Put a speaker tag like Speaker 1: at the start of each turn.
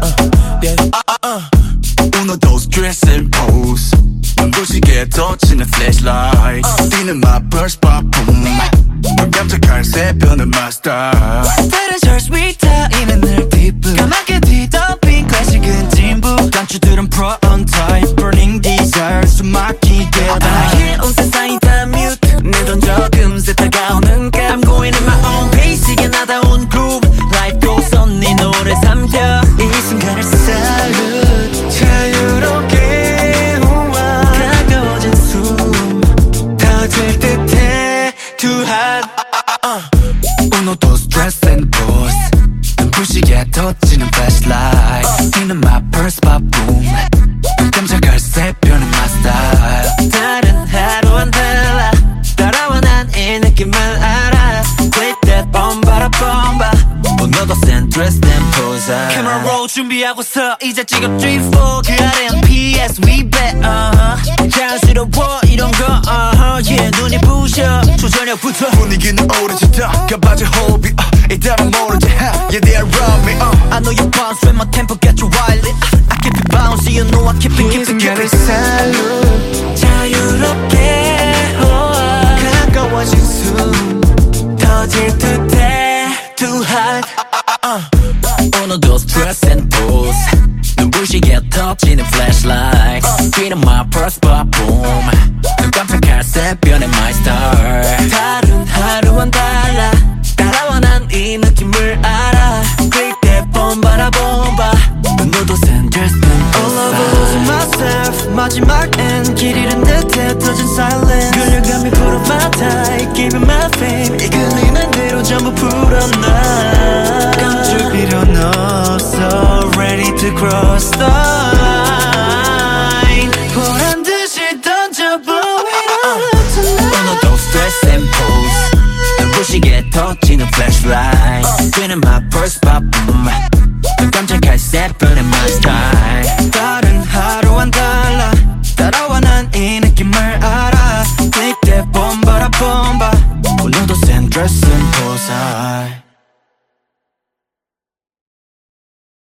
Speaker 1: Uno, dos, dress and pose 눈부시게 터치는 flashlight 뛰는 my burst pop boom 넌 깜짝할 새벽은 my star
Speaker 2: 다른 절 위타임은 늘 뒷부 까맣게 뒤덮인 클래식은 진부 단추들은 pro on type burning desire 숨 막히게 나의 온 세상이 다 mute 내 던져 금세 다가오는 감 I'm going in my own pace 이게 나다운 groove Life goes on 네 노래 삼켜 이 순간을 salute 자유롭게 가까워진 숨 터질 듯해 too hot
Speaker 1: Uno, dos, dress and pose 눈부시게 터지는 flashlight 뛰는 my burst pop boom 넌 깜짝할 새벽은 my style
Speaker 2: 다른 하루와는 달라 따라와 난 이 느낌을 알아 With that bomb 바라 bomba 너도 센 dress and pose Camera roll 준비하고서 이제 찍어 3, 4 그 아래는 PS we bet 자연스러워 이런 거 yeah 눈이 부셔 초저녁부터
Speaker 1: 분위기는 오래졌다 가봐지 호흡이 이따만 모르지 Yeah they around me
Speaker 2: I know you bounce when my tempo get you wild I keep it bouncy you know I keep it keep it keep it salute 자유롭게 가까워진 숨 터질 듯해 too hot Uno, dos, dress and pose 눈부시게 터지는 flashlight 뛰는 my first pop boom 눈 깜짝할 새벽의 my star 다른 하루와는 달라 따라와 난 이 느낌을 알아 그때 봄바라 봄바 너도 센 dress and pose All over losing myself 마지막엔 길 잃은 듯해 터진 silence 끌려감이 풀어 my type Giving my fame 이끌리는 대로 전부 풀어놔 감출 필요는 없어 Ready to cross the